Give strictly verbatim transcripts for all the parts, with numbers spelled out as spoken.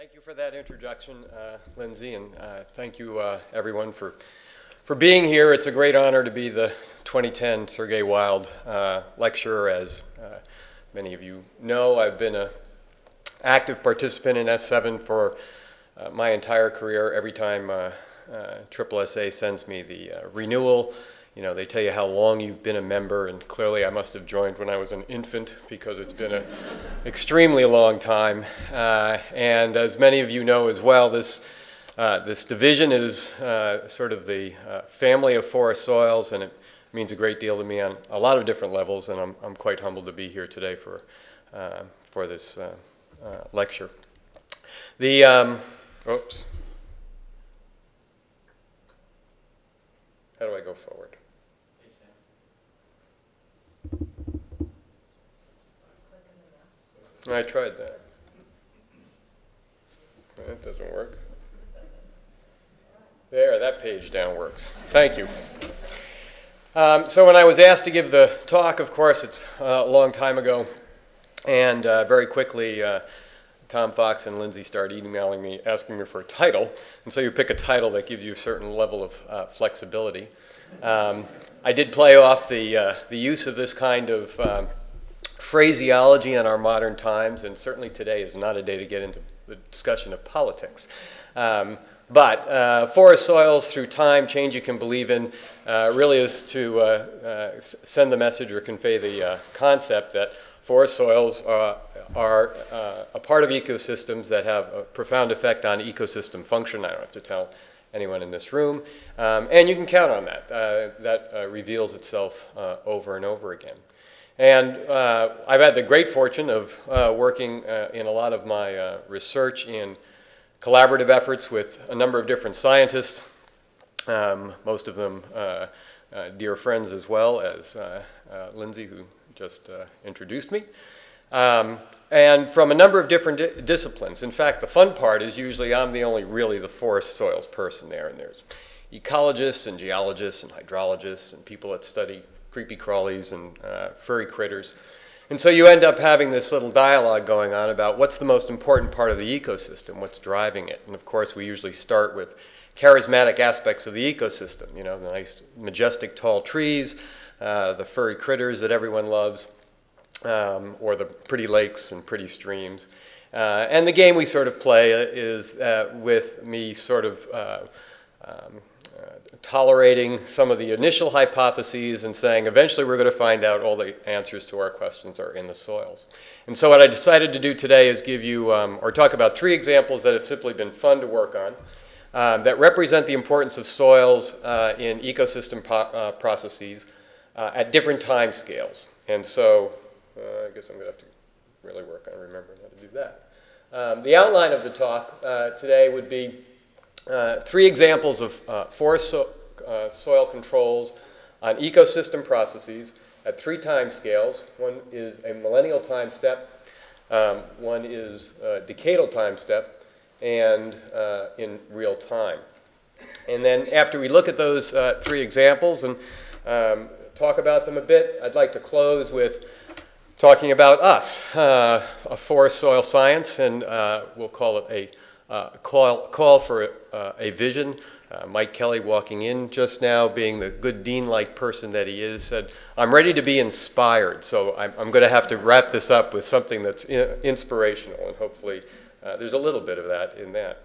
Thank you for that introduction, uh, Lindsay, and uh, thank you, uh, everyone, for for being here. It's a great honor to be the twenty ten Sergey Wild uh, Lecturer. As uh, many of you know, I've been an active participant in S seven for uh, my entire career. Every time uh, uh, Triple S A sends me the uh, renewal, you know, they tell you how long you've been a member, and clearly I must have joined when I was an infant because it's been an extremely long time. Uh, and as many of you know as well, this uh, this division is uh, sort of the uh, family of forest soils, and it means a great deal to me on a lot of different levels, and I'm, I'm quite humbled to be here today for, uh, for this uh, uh, lecture. The, um, oops. How do I go forward? I tried that. That doesn't work. There, that page down works. Thank you. Um, so when I was asked to give the talk, of course, it's uh, a long time ago, and uh, very quickly uh, Tom Fox and Lindsay started emailing me, asking me for a title, and so you pick a title that gives you a certain level of uh, flexibility. Um, I did play off the, uh, the use of this kind of um, phraseology in our modern times, and certainly today is not a day to get into the discussion of politics. Um, but uh, forest soils through time, change you can believe in, uh, really is to uh, uh, send the message or convey the uh, concept that forest soils are, are uh, a part of ecosystems that have a profound effect on ecosystem function. I don't have to tell anyone in this room, um, and you can count on that. Uh, that uh, reveals itself uh, over and over again. And uh, I've had the great fortune of uh, working uh, in a lot of my uh, research in collaborative efforts with a number of different scientists, um, most of them uh, uh, dear friends as well as uh, uh, Lindsay, who just uh, introduced me, um, and from a number of different di disciplines. In fact, the fun part is usually I'm the only really the forest soils person there, and there's ecologists and geologists and hydrologists and people that study creepy crawlies and uh, furry critters. And so you end up having this little dialogue going on about what's the most important part of the ecosystem, what's driving it. And of course, we usually start with charismatic aspects of the ecosystem, you know, the nice majestic tall trees, uh, the furry critters that everyone loves, um, or the pretty lakes and pretty streams. Uh, and the game we sort of play is uh, with me sort of uh, um, Uh, tolerating some of the initial hypotheses and saying eventually we're going to find out all the answers to our questions are in the soils. And so what I decided to do today is give you, um, or talk about three examples that have simply been fun to work on um, that represent the importance of soils uh, in ecosystem po uh, processes uh, at different time scales. And so uh, I guess I'm going to have to really work on remembering how to do that. Um, the outline of the talk uh, today would be Uh, three examples of uh, forest so, uh, soil controls on ecosystem processes at three time scales. One is a millennial time step, um, one is a decadal time step, and uh, in real time. And then after we look at those uh, three examples and um, talk about them a bit, I'd like to close with talking about us, uh, a forest soil science, and uh, we'll call it a Uh, call, call for uh, a vision. Uh, Mike Kelly, walking in just now, being the good dean-like person that he is, said, I'm ready to be inspired. So I'm, I'm going to have to wrap this up with something that's in, inspirational, and hopefully uh, there's a little bit of that in that.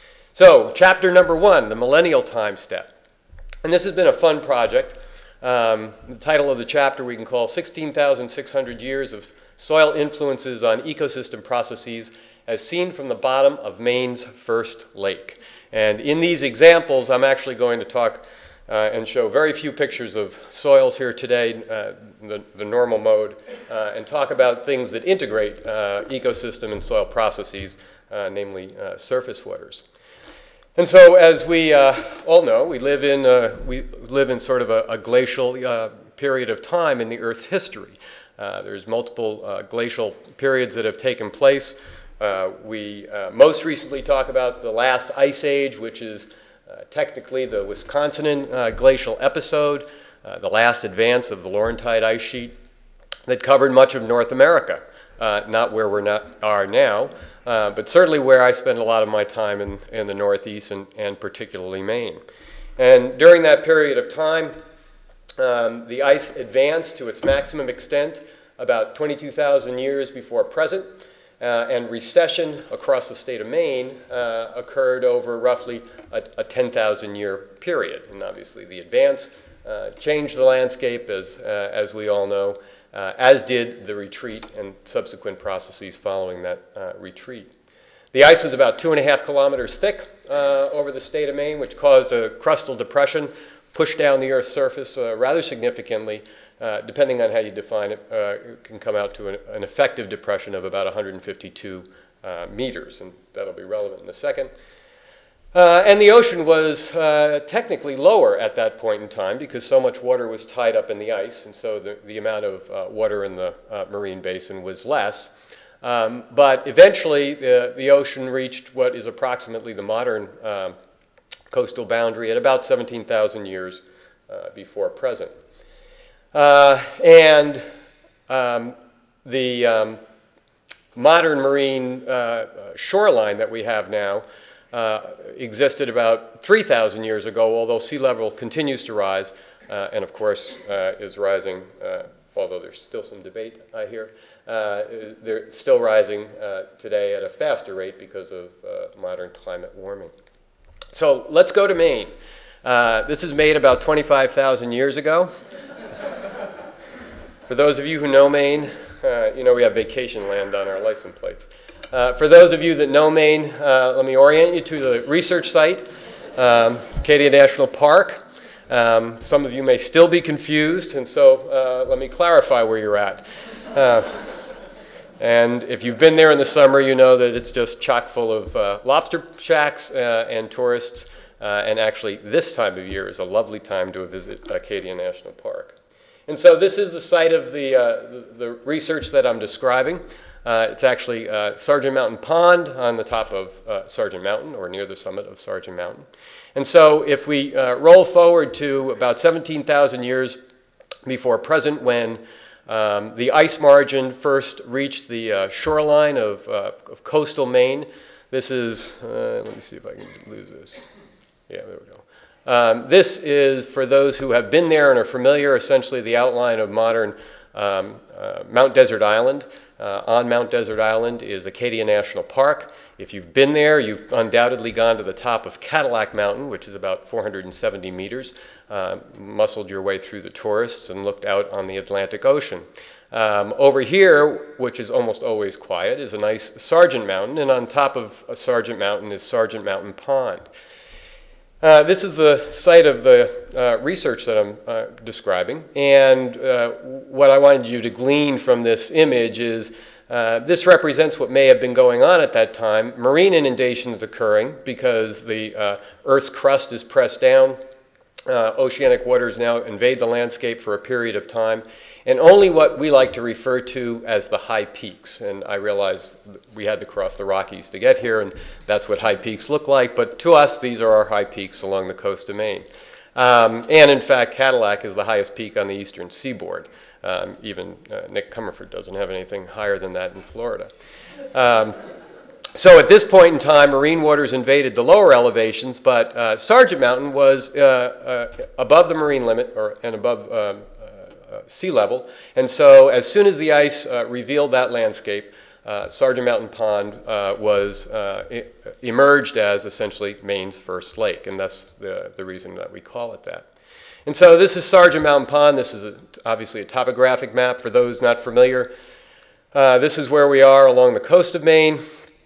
So chapter number one, the millennial time step. And this has been a fun project. Um, the title of the chapter we can call sixteen thousand six hundred years of soil influences on ecosystem processes as seen from the bottom of Maine's first lake. And in these examples, I'm actually going to talk uh, and show very few pictures of soils here today, uh, the, the normal mode, uh, and talk about things that integrate uh, ecosystem and soil processes, uh, namely uh, surface waters. And so, as we uh, all know, we live in, uh, we live in sort of a, a glacial uh, period of time in the Earth's history. Uh, there's multiple uh, glacial periods that have taken place. Uh, we uh, most recently talk about the last ice age, which is uh, technically the Wisconsin uh, glacial episode, uh, the last advance of the Laurentide ice sheet that covered much of North America. uh, not where we are now, uh, but certainly where I spend a lot of my time in, in the Northeast and, and particularly Maine. And during that period of time, um, the ice advanced to its maximum extent about twenty-two thousand years before present, uh, and recession across the state of Maine uh, occurred over roughly a, a ten thousand year period. And obviously the advance uh, changed the landscape, as, uh, as we all know, uh, as did the retreat and subsequent processes following that uh, retreat. The ice was about two and a half kilometers thick uh, over the state of Maine, which caused a crustal depression, pushed down the Earth's surface uh, rather significantly. Uh, depending on how you define it, uh, it can come out to an, an effective depression of about one hundred fifty-two uh, meters, and that'll be relevant in a second. Uh, and the ocean was uh, technically lower at that point in time because so much water was tied up in the ice, and so the, the amount of uh, water in the uh, marine basin was less. Um, but eventually, the, the ocean reached what is approximately the modern um, coastal boundary at about seventeen thousand years uh, before present. Uh, and um, the um, modern marine uh, shoreline that we have now uh, existed about three thousand years ago, although sea level continues to rise, uh, and of course uh, is rising, uh, although there's still some debate, I hear. Uh, they're still rising uh, today at a faster rate because of uh, modern climate warming. So let's go to Maine. Uh, this is made about twenty-five thousand years ago. For those of you who know Maine, uh, you know we have vacation land on our license plates. Uh, for those of you that know Maine, uh, let me orient you to the research site, um, Acadia National Park. Um, some of you may still be confused, and so uh, let me clarify where you're at. Uh, and if you've been there in the summer, you know that it's just chock full of uh, lobster shacks uh, and tourists, uh, and actually this time of year is a lovely time to visit Acadia National Park. And so this is the site of the, uh, the, the research that I'm describing. Uh, it's actually uh, Sargent Mountain Pond on the top of uh, Sargent Mountain, or near the summit of Sargent Mountain. And so if we uh, roll forward to about seventeen thousand years before present, when um, the ice margin first reached the uh, shoreline of, uh, of coastal Maine, this is, uh, let me see if I can lose this. Yeah, there we go. Um, this is, for those who have been there and are familiar, essentially the outline of modern um, uh, Mount Desert Island. Uh, on Mount Desert Island is Acadia National Park. If you've been there, you've undoubtedly gone to the top of Cadillac Mountain, which is about four hundred seventy meters, uh, muscled your way through the tourists and looked out on the Atlantic Ocean. Um, over here, which is almost always quiet, is a nice Sargent Mountain, and on top of Sargent Mountain is Sargent Mountain Pond. Uh, this is the site of the uh, research that I'm uh, describing, and uh, what I wanted you to glean from this image is uh, this represents what may have been going on at that time. Marine inundation is occurring because the uh, Earth's crust is pressed down. Uh, oceanic waters now invade the landscape for a period of time, and only what we like to refer to as the high peaks. And I realize we had to cross the Rockies to get here, and that's what high peaks look like, but to us, these are our high peaks along the coast of Maine. Um, and in fact, Cadillac is the highest peak on the eastern seaboard. Um, even uh, Nick Comerford doesn't have anything higher than that in Florida. Um, So at this point in time, marine waters invaded the lower elevations, but uh, Sargent Mountain was uh, uh, above the marine limit, or and above um, uh, uh, sea level. And so as soon as the ice uh, revealed that landscape, uh, Sargent Mountain Pond uh, was uh, e emerged as essentially Maine's first lake, and that's the, the reason that we call it that. And so this is Sargent Mountain Pond. This is a, obviously a topographic map for those not familiar. Uh, this is where we are along the coast of Maine.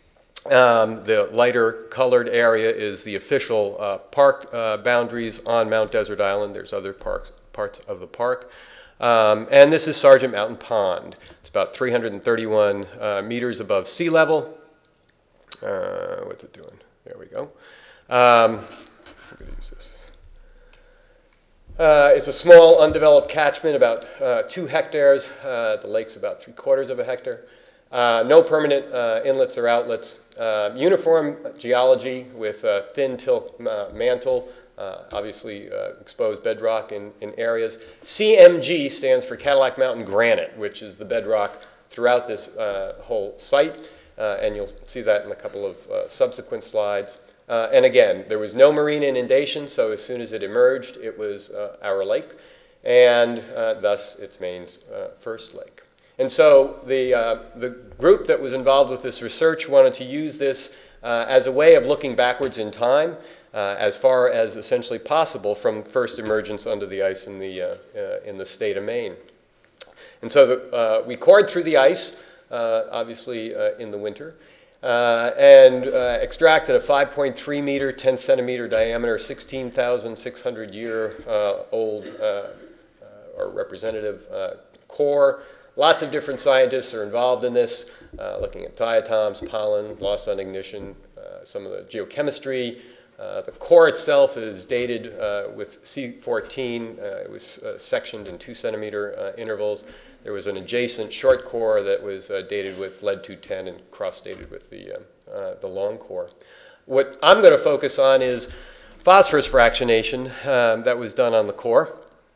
Um, the lighter colored area is the official uh, park uh, boundaries on Mount Desert Island. There's other parks, parts of the park. Um, and this is Sargent Mountain Pond. It's about three hundred thirty-one uh, meters above sea level. Uh, what's it doing? There we go. Um, I'm going to use this. Uh, it's a small undeveloped catchment, about uh, two hectares. Uh, the lake's about three quarters of a hectare. Uh, no permanent uh, inlets or outlets. Uh, uniform geology with uh, thin tilt uh, mantle, uh, obviously uh, exposed bedrock in, in areas. C M G stands for Cadillac Mountain Granite, which is the bedrock throughout this uh, whole site, uh, and you'll see that in a couple of uh, subsequent slides. Uh, and again, there was no marine inundation, so as soon as it emerged, it was uh, our lake, and uh, thus it's Maine's uh, first lake. And so the, uh, the group that was involved with this research wanted to use this uh, as a way of looking backwards in time, uh, as far as essentially possible from first emergence under the ice in the, uh, uh, in the state of Maine. And so the, uh, we cored through the ice, uh, obviously uh, in the winter, uh, and uh, extracted a five point three meter, ten centimeter diameter, sixteen thousand six hundred year uh, old uh, uh, or representative uh, core. Lots of different scientists are involved in this, uh, looking at diatoms, pollen, loss on ignition, uh, some of the geochemistry. Uh, the core itself is dated uh, with C fourteen. Uh, it was uh, sectioned in two centimeter uh, intervals. There was an adjacent short core that was uh, dated with lead two ten and cross-dated with the, uh, uh, the long core. What I'm going to focus on is phosphorus fractionation um, that was done on the core.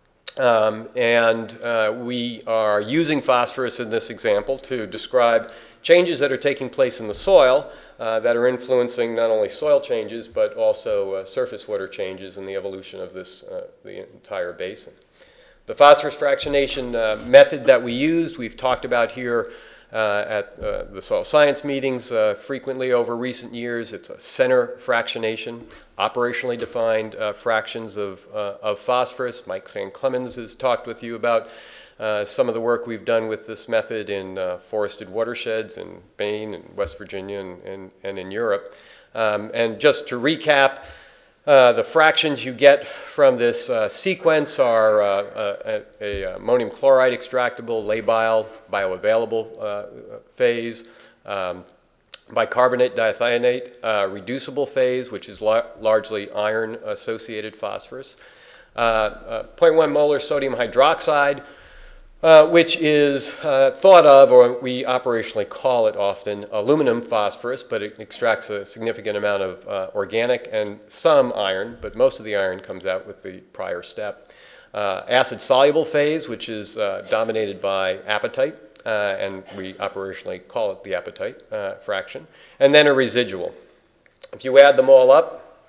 Um, and uh, we are using phosphorus in this example to describe changes that are taking place in the soil uh, that are influencing not only soil changes but also uh, surface water changes in the evolution of this, uh, the entire basin. The phosphorus fractionation uh, method that we used, we've talked about here uh, at uh, the soil science meetings uh, frequently over recent years. It's a center fractionation, operationally defined uh, fractions of, uh, of phosphorus. Mike San Clemens has talked with you about uh, some of the work we've done with this method in uh, forested watersheds in Maine and West Virginia and, and, and in Europe. Um, and just to recap, Uh, the fractions you get from this uh, sequence are uh, a, a ammonium chloride extractable, labile, bioavailable uh, phase, um, bicarbonate diethionate, uh, reducible phase, which is la largely iron-associated phosphorus, uh, uh, zero point one molar sodium hydroxide, Uh, which is uh, thought of, or we operationally call it often, aluminum phosphorus, but it extracts a significant amount of uh, organic and some iron, but most of the iron comes out with the prior step. Uh, acid-soluble phase, which is uh, dominated by apatite, uh, and we operationally call it the apatite uh, fraction, and then a residual. If you add them all up,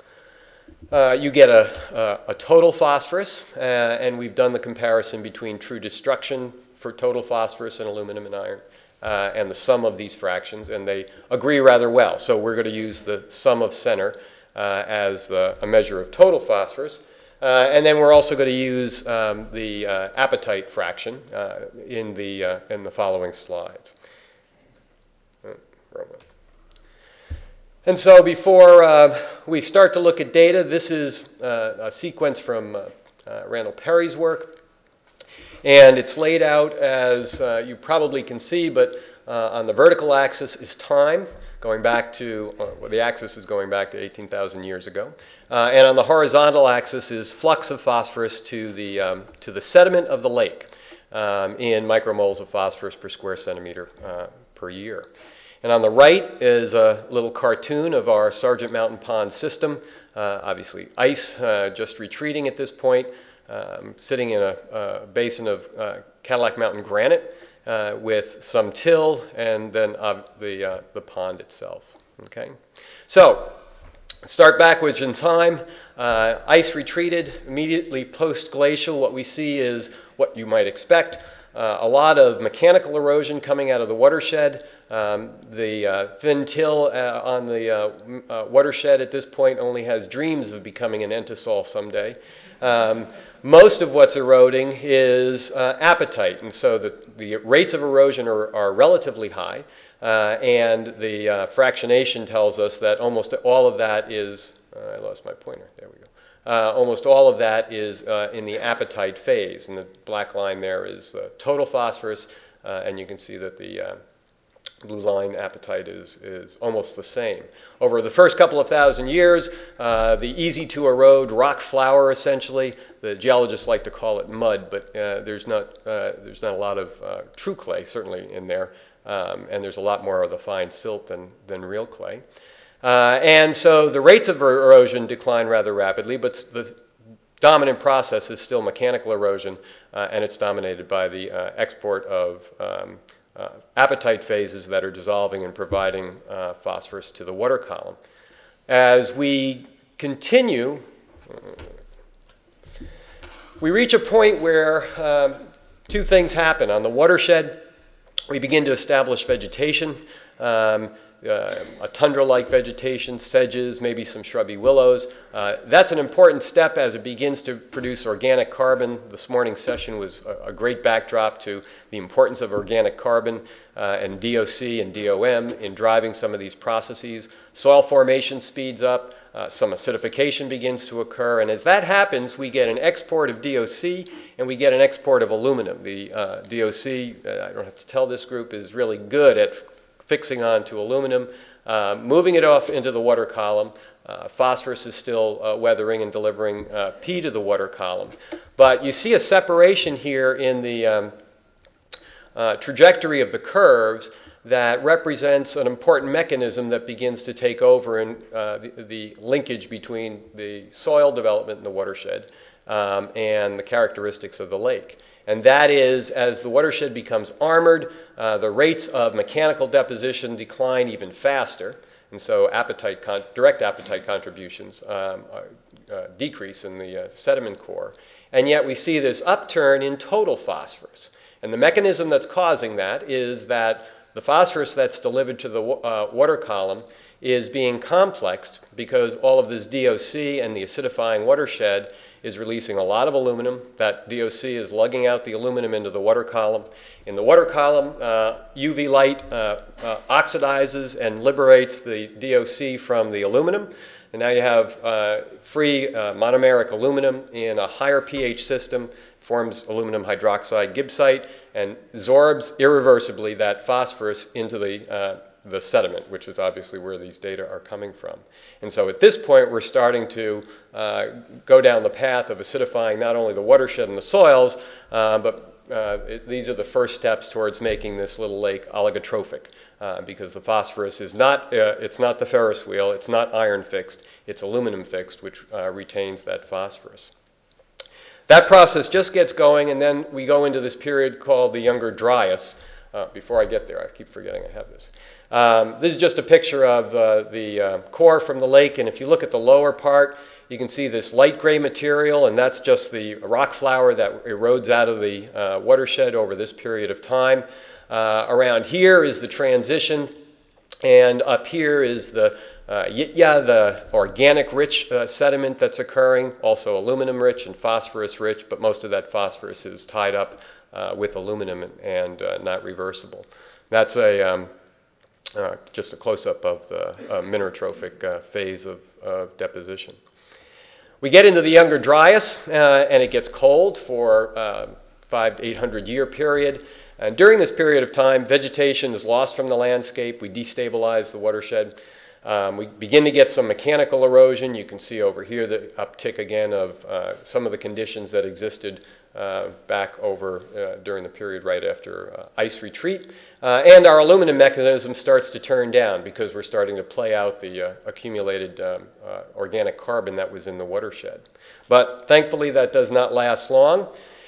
Uh, you get a, a, a total phosphorus, uh, and we've done the comparison between true destruction for total phosphorus and aluminum and iron, uh, and the sum of these fractions, and they agree rather well. So we're going to use the sum of center uh, as the, a measure of total phosphorus, uh, and then we're also going to use um, the uh, apatite fraction uh, in, the, uh, in the following slides. Oh, And so before uh, we start to look at data, this is uh, a sequence from uh, uh, Randall Perry's work. And it's laid out as uh, you probably can see, but uh, on the vertical axis is time, going back to, uh, well, the axis is going back to eighteen thousand years ago. Uh, and on the horizontal axis is flux of phosphorus to the, um, to the sediment of the lake um, in micromoles of phosphorus per square centimeter uh, per year. And on the right is a little cartoon of our Sargent Mountain Pond system. Uh, obviously ice uh, just retreating at this point, um, sitting in a, a basin of uh, Cadillac Mountain granite uh, with some till and then uh, the, uh, the pond itself. Okay? So, start backwards in time. Uh, ice retreated immediately post-glacial. What we see is what you might expect. Uh, a lot of mechanical erosion coming out of the watershed. Um, the uh, thin till uh, on the uh, uh, watershed at this point only has dreams of becoming an entisol someday. Um, most of what's eroding is uh, apatite, and so the, the rates of erosion are, are relatively high, uh, and the uh, fractionation tells us that almost all of that is, uh, I lost my pointer, there we go. Uh, almost all of that is uh, in the apatite phase, and the black line there is the total phosphorus, uh, and you can see that the uh, blue line apatite is, is almost the same. Over the first couple of thousand years, uh, the easy to erode rock flour essentially, the geologists like to call it mud, but uh, there's, not, uh, there's not a lot of uh, true clay certainly in there, um, and there's a lot more of the fine silt than, than real clay. Uh, and so the rates of erosion decline rather rapidly, but the dominant process is still mechanical erosion, uh, and it's dominated by the uh, export of um, uh, apatite phases that are dissolving and providing uh, phosphorus to the water column. As we continue, we reach a point where um, two things happen. On the watershed, we begin to establish vegetation, um, uh, a tundra-like vegetation, sedges, maybe some shrubby willows. Uh, that's an important step as it begins to produce organic carbon. This morning's session was a, a great backdrop to the importance of organic carbon uh, and D O C and D O M in driving some of these processes. Soil formation speeds up. Uh, some acidification begins to occur, and as that happens, we get an export of D O C and we get an export of aluminum. The uh, D O C, uh, I don't have to tell this group, is really good at fixing on to aluminum, uh, moving it off into the water column. Uh, phosphorus is still uh, weathering and delivering uh, P to the water column. But you see a separation here in the um, uh, trajectory of the curves that represents an important mechanism that begins to take over in uh, the, the linkage between the soil development in the watershed um, and the characteristics of the lake. And that is, as the watershed becomes armored, uh, the rates of mechanical deposition decline even faster. And so apatite con direct apatite contributions um, are, uh, decrease in the uh, sediment core. And yet we see this upturn in total phosphorus. And the mechanism that's causing that is that the phosphorus that's delivered to the uh, water column is being complexed because all of this D O C and the acidifying watershed is releasing a lot of aluminum. That D O C is lugging out the aluminum into the water column. In the water column, uh, U V light uh, uh, oxidizes and liberates the D O C from the aluminum. And now you have uh, free uh, monomeric aluminum in a higher pH system, forms aluminum hydroxide gibbsite, and absorbs irreversibly that phosphorus into the, uh, the sediment, which is obviously where these data are coming from. And so at this point, we're starting to uh, go down the path of acidifying not only the watershed and the soils, uh, but uh, it, these are the first steps towards making this little lake oligotrophic, uh, because the phosphorus is not, uh, it's not the Ferris wheel, it's not iron fixed, it's aluminum fixed, which uh, retains that phosphorus. That process just gets going, and then we go into this period called the Younger Dryas. Uh, before I get there, I keep forgetting I have this. Um, this is just a picture of uh, the uh, core from the lake, and if you look at the lower part, you can see this light gray material, and that's just the rock flour that erodes out of the uh, watershed over this period of time. Uh, around here is the transition, and up here is the Uh, yeah, the organic-rich uh, sediment that's occurring, also aluminum-rich and phosphorus-rich, but most of that phosphorus is tied up uh, with aluminum and, and uh, not reversible. That's a, um, uh, just a close-up of the uh, minerotrophic uh, phase of, of deposition. We get into the Younger Dryas, uh, and it gets cold for uh, five to eight hundred year period. And during this period of time, vegetation is lost from the landscape. We destabilize the watershed. Um, we begin to get some mechanical erosion. You can see over here the uptick again of uh, some of the conditions that existed uh, back over uh, during the period right after uh, ice retreat. Uh, and our aluminum mechanism starts to turn down because we're starting to play out the uh, accumulated um, uh, organic carbon that was in the watershed. But thankfully that does not last long.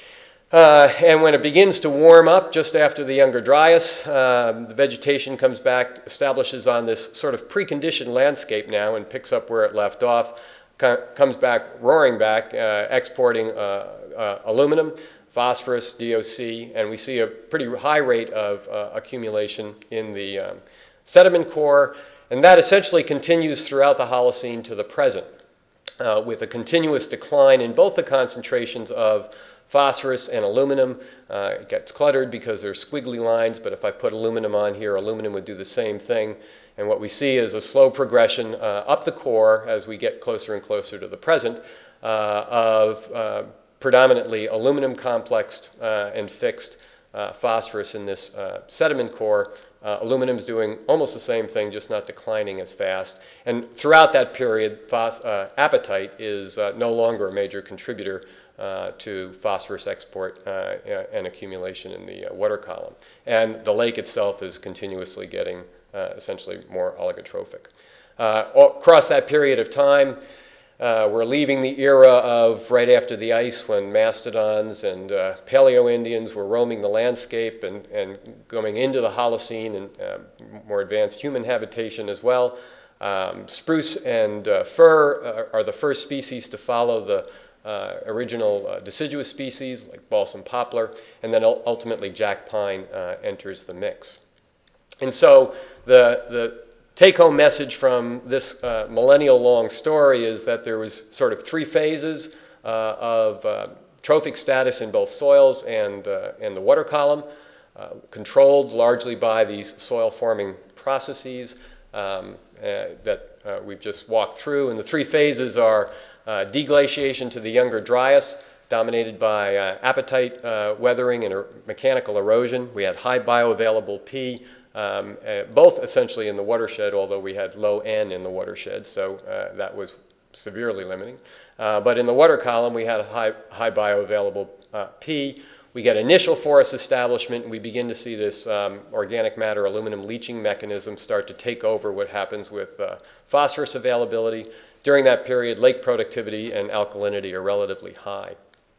Uh, and when it begins to warm up just after the Younger Dryas, uh, the vegetation comes back, establishes on this sort of preconditioned landscape now and picks up where it left off, co comes back, roaring back, uh, exporting uh, uh, aluminum, phosphorus, D O C, and we see a pretty high rate of uh, accumulation in the um, sediment core, and that essentially continues throughout the Holocene to the present, uh, with a continuous decline in both the concentrations of phosphorus and aluminum. Uh, it gets cluttered because there's squiggly lines, but if I put aluminum on here, aluminum would do the same thing. And what we see is a slow progression uh, up the core as we get closer and closer to the present uh, of uh, predominantly aluminum complexed uh, and fixed uh, phosphorus in this uh, sediment core. Uh, aluminum's doing almost the same thing, just not declining as fast. And throughout that period, phos uh, apatite is uh, no longer a major contributor Uh, to phosphorus export uh, and accumulation in the uh, water column. And the lake itself is continuously getting uh, essentially more oligotrophic. Uh, all, across that period of time, Uh, we're leaving the era of right after the ice when mastodons and uh, Paleo-Indians were roaming the landscape and, and going into the Holocene and uh, more advanced human habitation as well. Um, spruce and uh, fir are, are the first species to follow the uh, original uh, deciduous species like balsam poplar, and then ultimately jack pine uh, enters the mix. And so the, the take-home message from this uh, millennial-long story is that there was sort of three phases uh, of uh, trophic status in both soils and, uh, and the water column, uh, controlled largely by these soil-forming processes um, uh, that uh, we've just walked through. And the three phases are uh, deglaciation to the Younger Dryas, dominated by uh, apatite uh, weathering and er mechanical erosion. We had high bioavailable P, Um, uh, both essentially in the watershed, although we had low N in the watershed, so uh, that was severely limiting. Uh, but in the water column, we had a high, high bioavailable uh, P. We get initial forest establishment, and we begin to see this um, organic matter aluminum leaching mechanism start to take over what happens with uh, phosphorus availability. During that period, lake productivity and alkalinity are relatively high.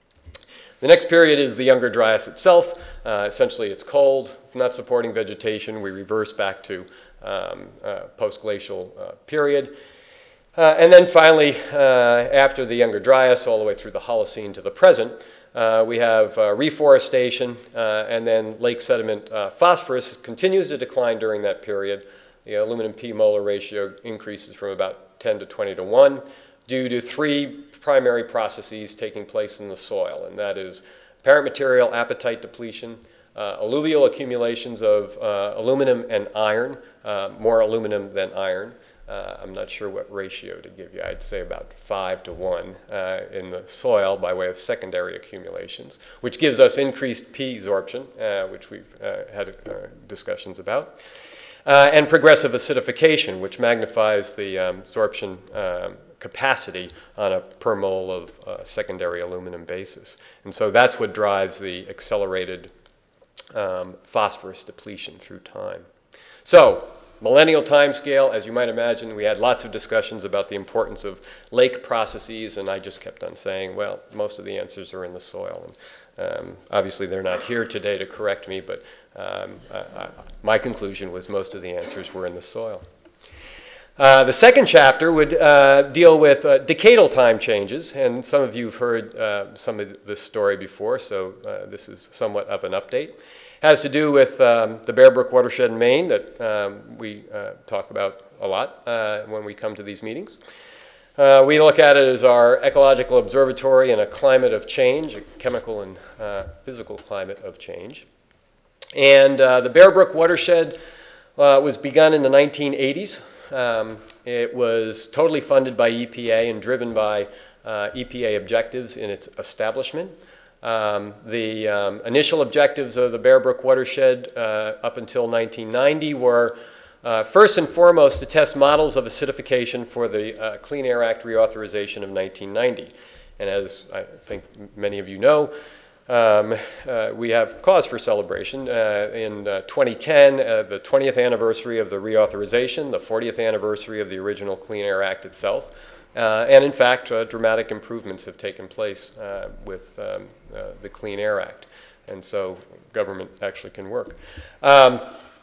The next period is the Younger Dryas itself. Uh, essentially, it's cold, not supporting vegetation. We reverse back to um, uh, post-glacial uh, period. Uh, and then finally, uh, after the Younger Dryas, all the way through the Holocene to the present, uh, we have uh, reforestation, uh, and then lake sediment uh, phosphorus continues to decline during that period. The aluminum P molar ratio increases from about ten to twenty to one due to three primary processes taking place in the soil, and that is parent material apatite depletion, uh, alluvial accumulations of uh, aluminum and iron, uh, more aluminum than iron. Uh, I'm not sure what ratio to give you. I'd say about five to one uh, in the soil by way of secondary accumulations, which gives us increased P absorption, uh, which we've uh, had uh, discussions about. Uh, and progressive acidification, which magnifies the um, absorption um, capacity on a per mole of uh, secondary aluminum basis. And so that's what drives the accelerated um, phosphorus depletion through time. So, millennial time scale, as you might imagine, we had lots of discussions about the importance of lake processes, and I just kept on saying, well, most of the answers are in the soil. And, um, obviously, they're not here today to correct me, but um, I, I, my conclusion was most of the answers were in the soil. Uh, the second chapter would uh, deal with uh, decadal time changes, and some of you have heard uh, some of this story before, so uh, this is somewhat of an update. It has to do with um, the Bear Brook watershed in Maine that um, we uh, talk about a lot uh, when we come to these meetings. Uh, we look at it as our ecological observatory in a climate of change, a chemical and uh, physical climate of change. And uh, the Bear Brook watershed uh, was begun in the nineteen eighties. Um, it was totally funded by E P A and driven by uh, E P A objectives in its establishment. Um, the um, initial objectives of the Bear Brook watershed uh, up until nineteen ninety were uh, first and foremost to test models of acidification for the uh, Clean Air Act reauthorization of nineteen ninety. And as I think many of you know, Um, uh, we have cause for celebration. Uh, in uh, twenty ten, uh, the twentieth anniversary of the reauthorization, the fortieth anniversary of the original Clean Air Act itself, uh, and in fact, uh, dramatic improvements have taken place uh, with um, uh, the Clean Air Act, and so government actually can work. Um,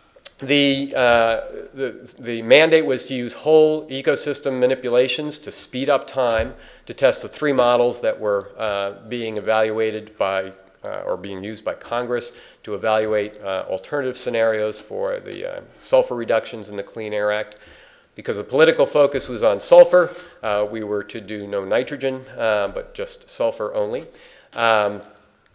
The, uh, the, the mandate was to use whole ecosystem manipulations to speed up time to test the three models that were uh, being evaluated by, uh, or being used by Congress to evaluate uh, alternative scenarios for the uh, sulfur reductions in the Clean Air Act. Because the political focus was on sulfur, uh, we were to do no nitrogen, uh, but just sulfur only. Um,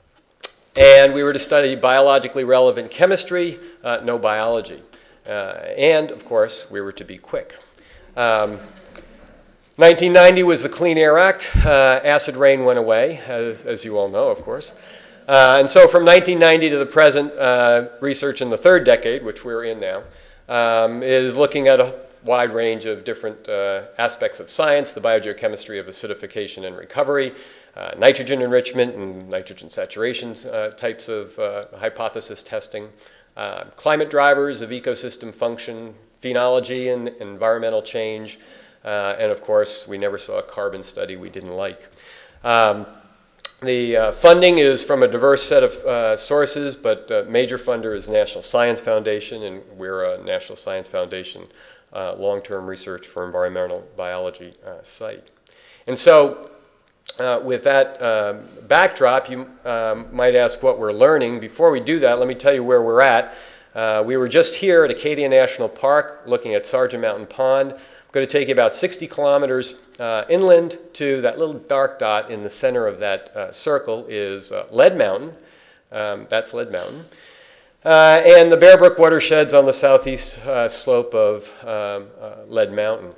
And we were to study biologically relevant chemistry, uh, no biology. Uh, and, of course, we were to be quick. Um, nineteen ninety was the Clean Air Act. Uh, acid rain went away, as, as you all know, of course. Uh, and so from nineteen ninety to the present, uh, research in the third decade, which we're in now, um, is looking at a wide range of different uh, aspects of science, the biogeochemistry of acidification and recovery, Uh, nitrogen enrichment and nitrogen saturation uh, types of uh, hypothesis testing, uh, climate drivers of ecosystem function, phenology and environmental change, Uh, and of course, we never saw a carbon study we didn't like. Um, the uh, funding is from a diverse set of uh, sources, but uh, major funder is National Science Foundation, and we're a National Science Foundation uh, long-term research for environmental biology uh, site. And so, uh, with that um, backdrop, you um, might ask what we're learning. Before we do that, let me tell you where we're at. Uh, we were just here at Acadia National Park looking at Sargent Mountain Pond. I'm going to take you about sixty kilometers uh, inland to that little dark dot in the center of that uh, circle is uh, Lead Mountain. Um, that's Lead Mountain. Uh, and the Bear Brook watersheds on the southeast uh, slope of um, uh, Lead Mountain.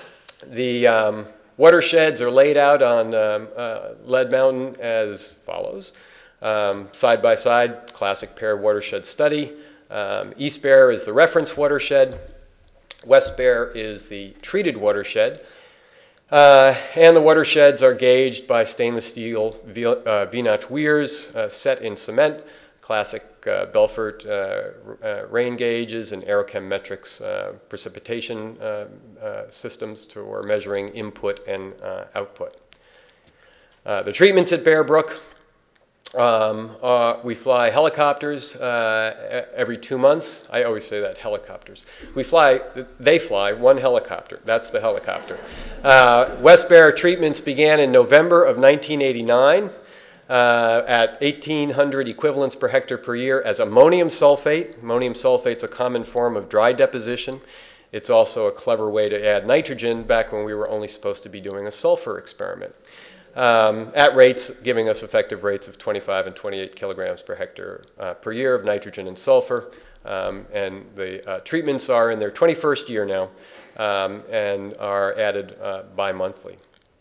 The um, watersheds are laid out on um, uh, Lead Mountain as follows. Um, side by side, classic paired watershed study. Um, East Bear is the reference watershed. West Bear is the treated watershed. Uh, and the watersheds are gauged by stainless steel V, uh, V-notch weirs uh, set in cement, classic uh, Belfort uh, uh, rain gauges and aerochemetrics uh, precipitation uh, uh, systems for measuring input and uh, output. Uh, the treatments at Bear Brook. Um, uh, we fly helicopters uh, every two months. I always say that, helicopters. We fly, they fly one helicopter. That's the helicopter. Uh, West Bear treatments began in November of nineteen eighty-nine uh, at eighteen hundred equivalents per hectare per year as ammonium sulfate. Ammonium sulfate's a common form of dry deposition. It's also a clever way to add nitrogen back when we were only supposed to be doing a sulfur experiment. Um, at rates giving us effective rates of twenty-five and twenty-eight kilograms per hectare uh, per year of nitrogen and sulfur. Um, and the uh, treatments are in their twenty-first year now um, and are added uh, bi-monthly.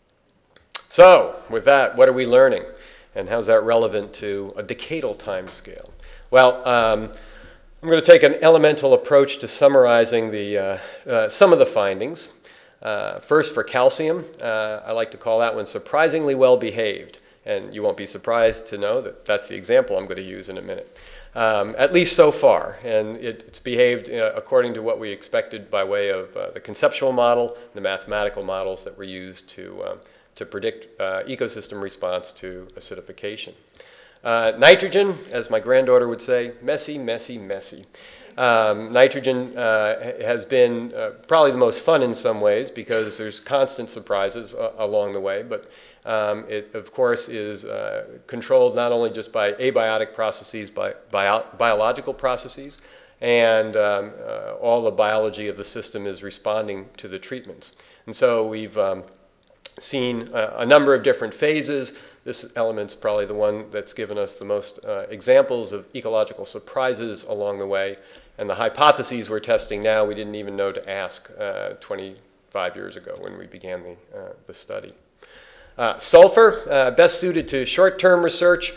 So with that, what are we learning? And how's that relevant to a decadal time scale? Well, um, I'm going to take an elemental approach to summarizing the, uh, uh, some of the findings. Uh, first, for calcium, uh, I like to call that one surprisingly well behaved. And you won't be surprised to know that that's the example I'm going to use in a minute. Um, at least so far. And it, it's behaved uh, according to what we expected by way of uh, the conceptual model, the mathematical models that were used to, um, to predict uh, ecosystem response to acidification. Uh, nitrogen, as my granddaughter would say, messy, messy, messy. Um, nitrogen uh, has been uh, probably the most fun in some ways because there's constant surprises uh, along the way, but um, it, of course, is uh, controlled not only just by abiotic processes, but bio biological processes, and um, uh, all the biology of the system is responding to the treatments. And so we've um, seen a, a number of different phases. This element's probably the one that's given us the most uh, examples of ecological surprises along the way. And the hypotheses we're testing now, we didn't even know to ask uh, twenty-five years ago when we began the, uh, the study. Uh, sulfur, uh, best suited to short-term research.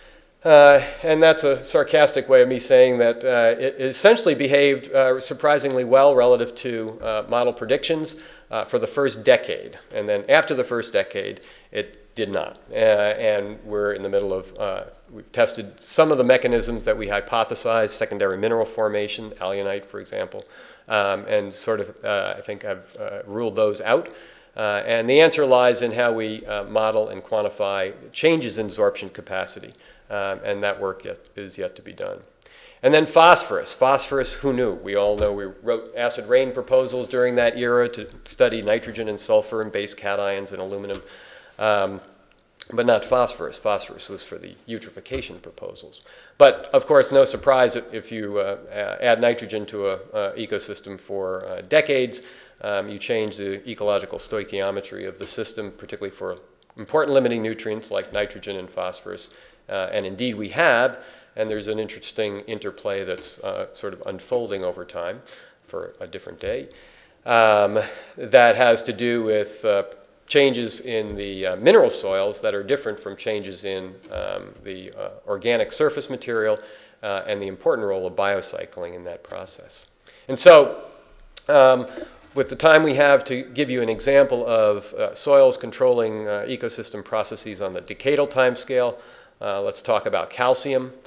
Uh, and that's a sarcastic way of me saying that uh, it essentially behaved uh, surprisingly well relative to uh, model predictions uh, for the first decade. And then after the first decade, it did not. Uh, and we're in the middle of, uh, we've tested some of the mechanisms that we hypothesized, secondary mineral formation, alunite, for example, um, and sort of, uh, I think I've uh, ruled those out. Uh, and the answer lies in how we uh, model and quantify changes in absorption capacity. Um, and that work yet, is yet to be done. And then phosphorus. Phosphorus, who knew? We all know we wrote acid rain proposals during that era to study nitrogen and sulfur and base cations and aluminum, um, but not phosphorus. Phosphorus was for the eutrophication proposals. But of course, no surprise if you uh, add nitrogen to an ecosystem for uh, decades, um, you change the ecological stoichiometry of the system, particularly for important limiting nutrients like nitrogen and phosphorus. Uh, and indeed we have, and there's an interesting interplay that's uh, sort of unfolding over time for a different day. Um, that has to do with uh, changes in the uh, mineral soils that are different from changes in um, the uh, organic surface material uh, and the important role of biocycling in that process. And so, um, with the time we have to give you an example of uh, soils controlling uh, ecosystem processes on the decadal time scale, Uh, let's talk about calcium.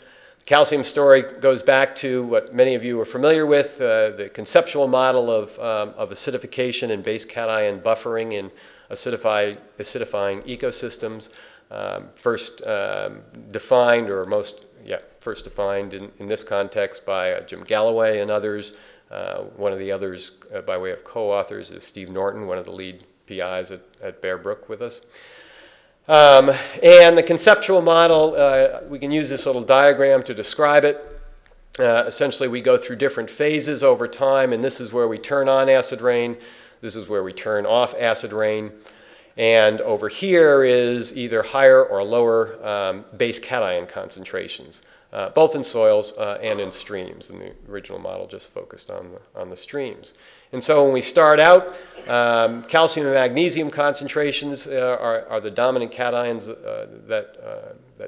calcium story goes back to what many of you are familiar with, uh, the conceptual model of, um, of acidification and base cation buffering in acidify, acidifying ecosystems. Um, first um, defined, or most, yeah, first defined in, in this context by uh, Jim Galloway and others. Uh, one of the others, uh, by way of co-authors, is Steve Norton, one of the lead P Is at, at Bear Brook with us. Um, and the conceptual model, uh, we can use this little diagram to describe it. Uh, essentially, we go through different phases over time, and this is where we turn on acid rain. This is where we turn off acid rain. And over here is either higher or lower um, base cation concentrations, uh, both in soils uh, and in streams. And the original model just focused on the, on the streams. And so when we start out, um, calcium and magnesium concentrations uh, are, are the dominant cations uh, that, uh, that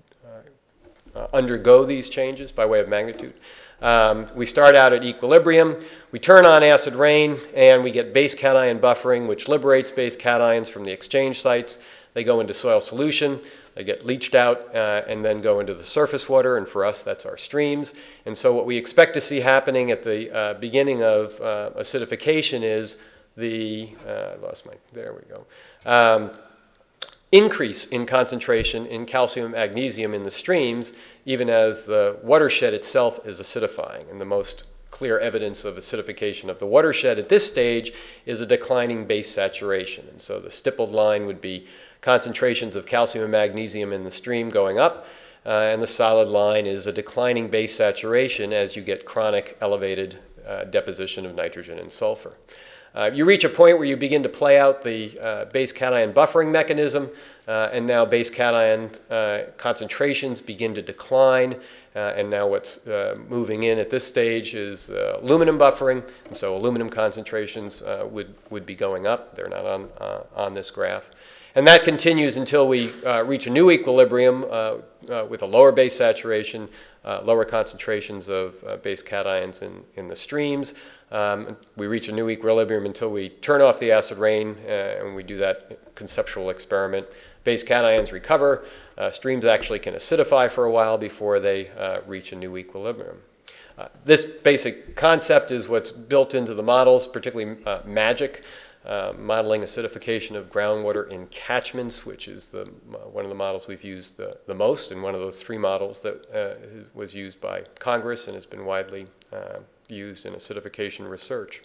uh, uh, undergo these changes by way of magnitude. Um, we start out at equilibrium, we turn on acid rain, and we get base cation buffering, which liberates base cations from the exchange sites. They go into soil solution, they get leached out, uh, and then go into the surface water, and for us, that's our streams. And so what we expect to see happening at the uh, beginning of uh, acidification is the, uh, I lost my, there we go, um, increase in concentration in calcium and magnesium in the streams, even as the watershed itself is acidifying. And the most clear evidence of acidification of the watershed at this stage is a declining base saturation. And so the stippled line would be concentrations of calcium and magnesium in the stream going up, uh, and the solid line is a declining base saturation as you get chronic elevated uh, deposition of nitrogen and sulfur. Uh, you reach a point where you begin to play out the uh, base cation buffering mechanism, uh, and now base cation uh, concentrations begin to decline, uh, and now what's uh, moving in at this stage is uh, aluminum buffering, and so aluminum concentrations uh, would, would be going up. They're not on, uh, on this graph. And that continues until we uh, reach a new equilibrium uh, uh, with a lower base saturation, uh, lower concentrations of uh, base cations in, in the streams. Um, we reach a new equilibrium until we turn off the acid rain, uh, and we do that conceptual experiment. Base cations recover. Uh, streams actually can acidify for a while before they uh, reach a new equilibrium. Uh, this basic concept is what's built into the models, particularly uh, MAGIC, uh, modeling acidification of groundwater in catchments, which is the, uh, one of the models we've used the, the most, and one of those three models that uh, was used by Congress and has been widely uh, used in acidification research.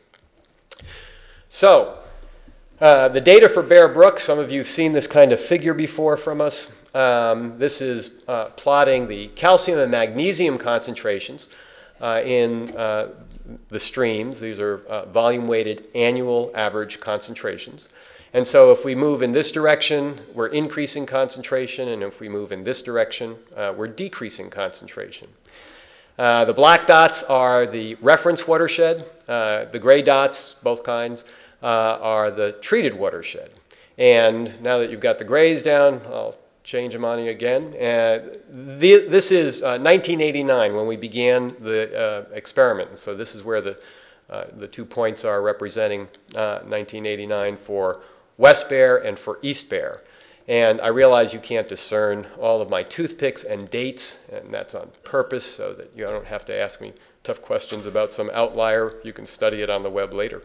So, uh, the data for Bear Brook, some of you have seen this kind of figure before from us. Um, this is uh, plotting the calcium and magnesium concentrations uh, in uh, the streams. These are uh, volume-weighted annual average concentrations. And so if we move in this direction, we're increasing concentration, and if we move in this direction, uh, we're decreasing concentration. Uh, the black dots are the reference watershed. Uh, the gray dots, both kinds, uh, are the treated watershed. And now that you've got the grays down, I'll change them on you again. Uh, the, this is uh, nineteen eighty-nine when we began the uh, experiment. So this is where the, uh, the two points are representing uh, nineteen eighty-nine for West Bear and for East Bear. And I realize you can't discern all of my toothpicks and dates, and that's on purpose so that you don't have to ask me tough questions about some outlier. You can study it on the web later.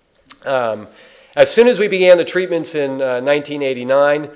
Um, as soon as we began the treatments in uh, nineteen eighty-nine,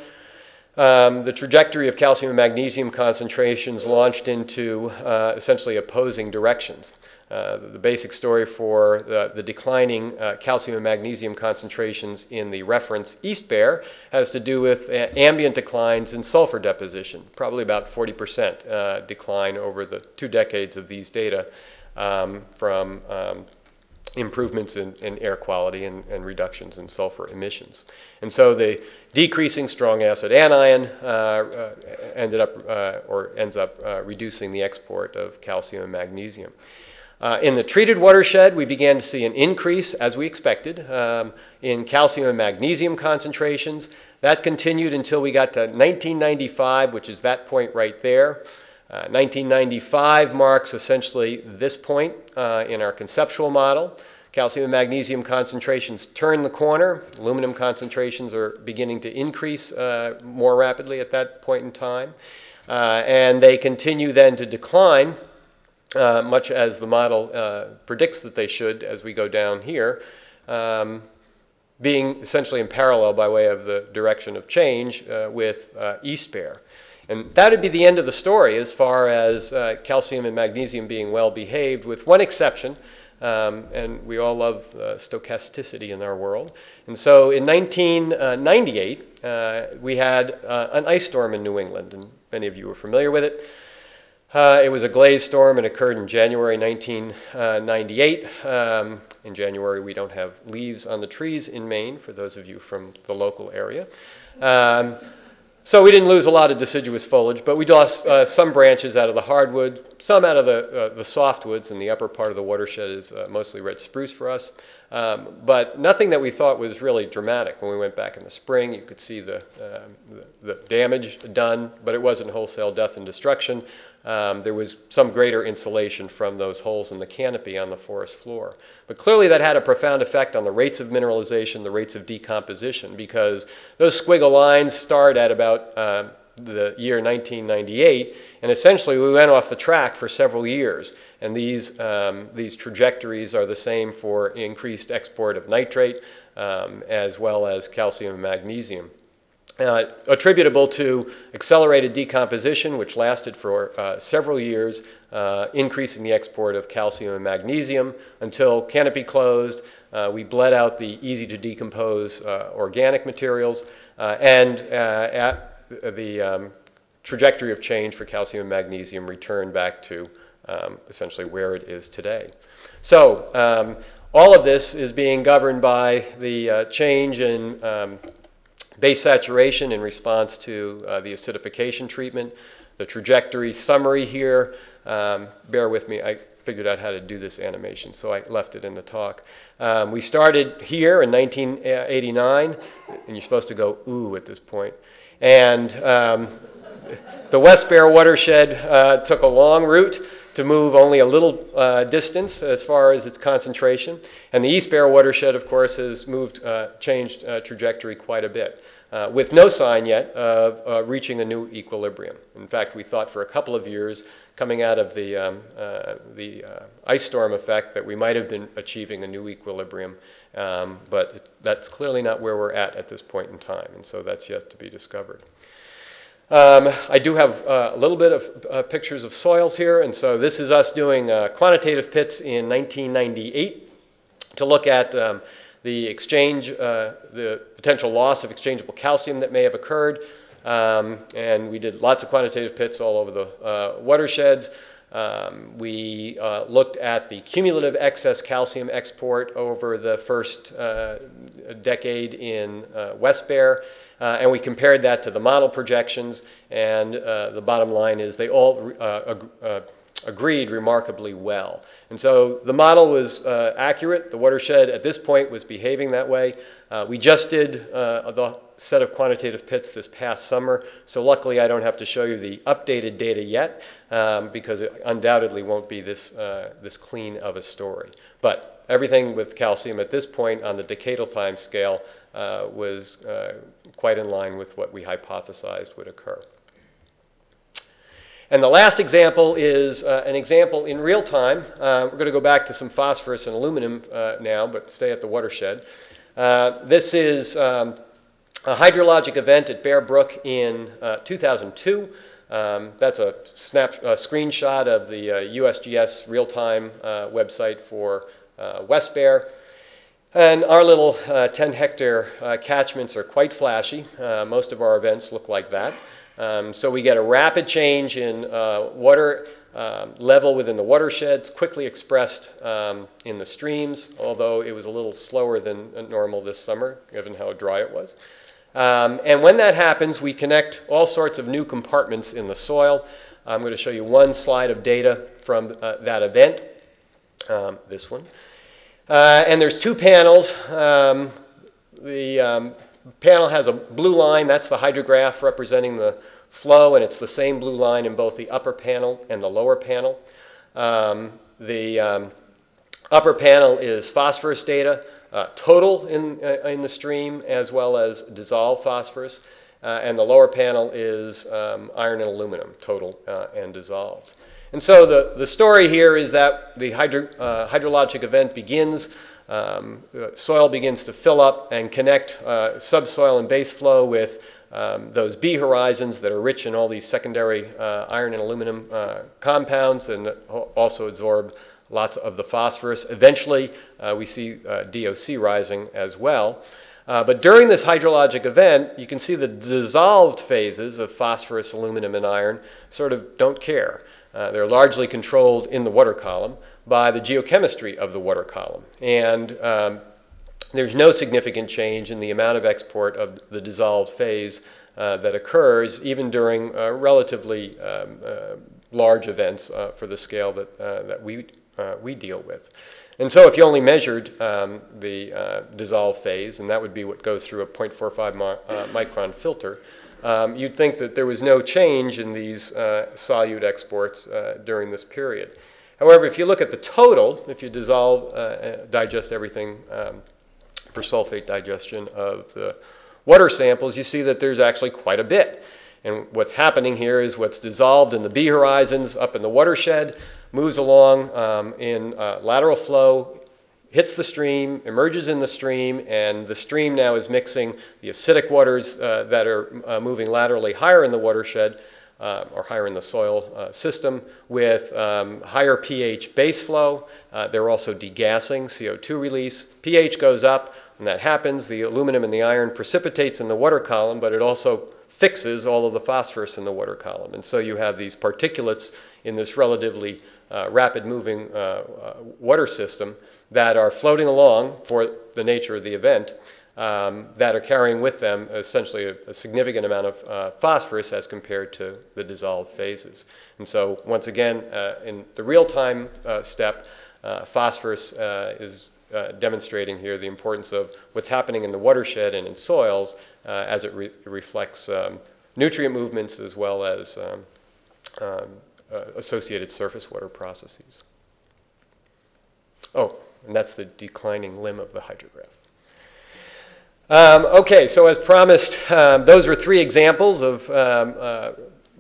um, the trajectory of calcium and magnesium concentrations launched into uh, essentially opposing directions. Uh, the basic story for the, the declining uh, calcium and magnesium concentrations in the reference East Bear has to do with uh, ambient declines in sulfur deposition, probably about forty percent uh, decline over the two decades of these data um, from um, improvements in, in air quality and, and reductions in sulfur emissions. And so the decreasing strong acid anion uh, uh, ended up uh, or ends up uh, reducing the export of calcium and magnesium. Uh, in the treated watershed, we began to see an increase, as we expected, um, in calcium and magnesium concentrations. That continued until we got to nineteen ninety-five, which is that point right there. Uh, nineteen ninety-five marks essentially this point uh, in our conceptual model. Calcium and magnesium concentrations turn the corner. Aluminum concentrations are beginning to increase uh, more rapidly at that point in time. Uh, and they continue then to decline, uh, much as the model uh, predicts that they should as we go down here, um, being essentially in parallel by way of the direction of change uh, with uh, East Bear. And that would be the end of the story as far as uh, calcium and magnesium being well behaved, with one exception. Um, and we all love uh, stochasticity in our world. And so in nineteen ninety-eight, uh, we had uh, an ice storm in New England, and many of you are familiar with it. Uh, it was a glaze storm. It occurred in January nineteen ninety-eight. Um, in January, we don't have leaves on the trees in Maine, for those of you from the local area. Um, So we didn't lose a lot of deciduous foliage, but we lost uh, some branches out of the hardwood, some out of the, uh, the softwoods, and the upper part of the watershed is uh, mostly red spruce for us. Um, but nothing that we thought was really dramatic. When we went back in the spring, you could see the, uh, the, the damage done, but it wasn't wholesale death and destruction. Um, there was some greater insulation from those holes in the canopy on the forest floor. But clearly that had a profound effect on the rates of mineralization, the rates of decomposition, because those squiggle lines start at about uh, the year nineteen ninety-eight, and essentially we went off the track for several years. And these, um, these trajectories are the same for increased export of nitrate um, as well as calcium and magnesium. Uh, attributable to accelerated decomposition, which lasted for uh, several years, uh, increasing the export of calcium and magnesium until canopy closed. Uh, we bled out the easy to decompose uh, organic materials, uh, and uh, at the um, trajectory of change for calcium and magnesium returned back to um, essentially where it is today. So um, all of this is being governed by the uh, change in um, base saturation in response to uh, the acidification treatment. The trajectory summary here, um, bear with me, I figured out how to do this animation, so I left it in the talk. Um, we started here in nineteen eighty-nine, and you're supposed to go ooh at this point. And um, the West Bear watershed uh, took a long route to move only a little uh, distance as far as its concentration. And the East Bear watershed, of course, has moved, uh, changed uh, trajectory quite a bit, uh, with no sign yet of uh, reaching a new equilibrium. In fact, we thought for a couple of years, coming out of the, um, uh, the uh, ice storm effect, that we might have been achieving a new equilibrium, um, but it, that's clearly not where we're at at this point in time, and so that's yet to be discovered. Um, I do have uh, a little bit of uh, pictures of soils here, and so this is us doing uh, quantitative pits in nineteen ninety-eight to look at um, the exchange, uh, the potential loss of exchangeable calcium that may have occurred. Um, and we did lots of quantitative pits all over the uh, watersheds. Um, we uh, looked at the cumulative excess calcium export over the first uh, decade in uh, West Bear. Uh, and we compared that to the model projections, and uh, the bottom line is they all uh, ag uh, agreed remarkably well. And so the model was uh, accurate. The watershed at this point was behaving that way. Uh, we just did uh, the set of quantitative pits this past summer, so luckily I don't have to show you the updated data yet, um, because it undoubtedly won't be this, uh, this clean of a story. But everything with calcium at this point on the decadal time scale uh, was uh, quite in line with what we hypothesized would occur. And the last example is uh, an example in real time. Uh, we're going to go back to some phosphorus and aluminum uh, now, but stay at the watershed. Uh, this is um, a hydrologic event at Bear Brook in uh, two thousand two. Um, that's a snap, a screenshot of the uh, U S G S real-time uh, website for uh, West Bear. And our little uh, ten hectare uh, catchments are quite flashy. Uh, most of our events look like that. Um, so we get a rapid change in uh, water um, level within the watersheds, quickly expressed um, in the streams, although it was a little slower than normal this summer, given how dry it was. Um, and when that happens, we connect all sorts of new compartments in the soil. I'm going to show you one slide of data from uh, that event, um, this one. Uh, and there's two panels. Um, the um, panel has a blue line. That's the hydrograph representing the flow, and it's the same blue line in both the upper panel and the lower panel. Um, the um, upper panel is phosphorus data, uh, total in, uh, in the stream, as well as dissolved phosphorus. uh, and the lower panel is um, iron and aluminum, total uh, and dissolved. And so the, the story here is that the hydro, uh, hydrologic event begins, um, soil begins to fill up and connect uh, subsoil and base flow with um, those B horizons that are rich in all these secondary uh, iron and aluminum uh, compounds, and that also absorb lots of the phosphorus. Eventually, uh, we see uh, D O C rising as well. Uh, but during this hydrologic event, you can see the dissolved phases of phosphorus, aluminum, and iron sort of don't care. Uh, they're largely controlled in the water column by the geochemistry of the water column. And um, there's no significant change in the amount of export of the dissolved phase uh, that occurs, even during uh, relatively um, uh, large events uh, for the scale that, uh, that we, uh, we deal with. And so if you only measured um, the uh, dissolved phase, and that would be what goes through a zero point four five mi- uh, micron filter, um, you'd think that there was no change in these uh, solute exports uh, during this period. However, if you look at the total, if you dissolve, uh, digest everything um, for sulfate digestion of the water samples, you see that there's actually quite a bit. And what's happening here is what's dissolved in the B horizons up in the watershed moves along um, in uh, lateral flow, hits the stream, emerges in the stream, and the stream now is mixing the acidic waters uh, that are uh, moving laterally higher in the watershed uh, or higher in the soil uh, system with um, higher pH base flow. Uh, they're also degassing, C O two release. pH goes up. When that happens, the aluminum and the iron precipitates in the water column, but it also fixes all of the phosphorus in the water column. And so you have these particulates in this relatively uh, rapid-moving uh, uh, water system that are floating along for the nature of the event um, that are carrying with them essentially a, a significant amount of uh, phosphorus as compared to the dissolved phases. And so once again, uh, in the real-time uh, step, uh, phosphorus uh, is uh, demonstrating here the importance of what's happening in the watershed and in soils uh, as it re- reflects um, nutrient movements as well as um, um, uh, associated surface water processes. Oh, and that's the declining limb of the hydrograph. Um, okay, so as promised, um, those were three examples of um, uh, uh,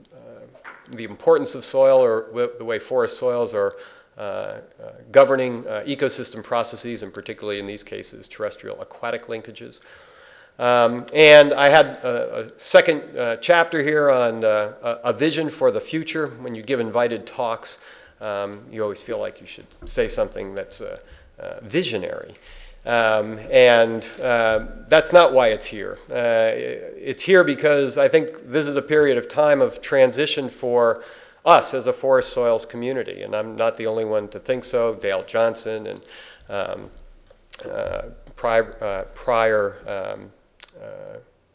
the importance of soil, or w- the way forest soils are uh, uh, governing uh, ecosystem processes, and particularly in these cases, terrestrial aquatic linkages. Um, and I had a, a second uh, chapter here on uh, a, a vision for the future. When you give invited talks, um, you always feel like you should say something that's uh, uh, visionary. Um, and uh, that's not why it's here. Uh, it's here because I think this is a period of time of transition for us as a forest soils community. And I'm not the only one to think so. Dale Johnson and um, uh, prior, uh, prior um, uh,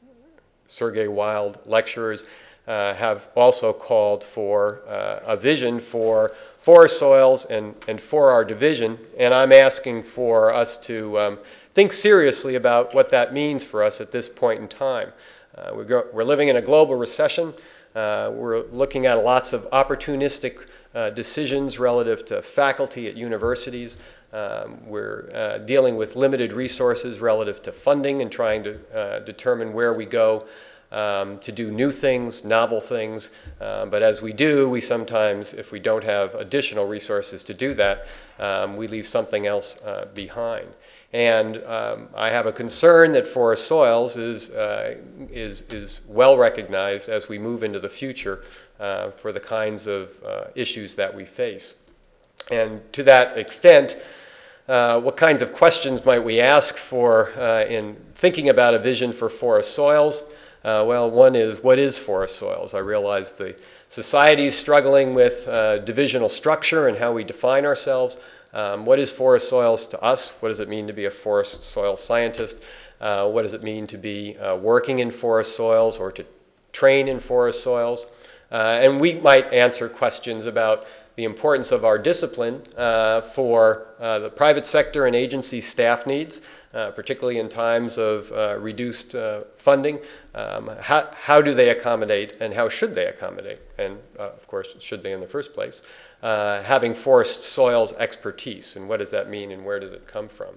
Sergey Wild lecturers uh, have also called for uh, a vision for forest soils and, and for our division, and I'm asking for us to um, think seriously about what that means for us at this point in time. Uh, we're, go- we're living in a global recession. Uh, we're looking at lots of opportunistic uh, decisions relative to faculty at universities. Um, we're uh, dealing with limited resources relative to funding and trying to uh, determine where we go Um, to do new things, novel things. Um, but as we do, we sometimes, if we don't have additional resources to do that, um, we leave something else uh, behind. And um, I have a concern that forest soils is, uh, is, is well recognized as we move into the future uh, for the kinds of uh, issues that we face. And to that extent, uh, what kinds of questions might we ask for uh, in thinking about a vision for forest soils? Uh, well, one is, what is forest soils? I realize the society is struggling with uh, divisional structure and how we define ourselves. Um, what is forest soils to us? What does it mean to be a forest soil scientist? Uh, what does it mean to be uh, working in forest soils or to train in forest soils? Uh, and we might answer questions about the importance of our discipline uh, for uh, the private sector and agency staff needs, uh, particularly in times of uh, reduced uh, funding. Um, how, how do they accommodate, and how should they accommodate, and uh, of course, should they in the first place, uh, having forest soils expertise, and what does that mean, and where does it come from?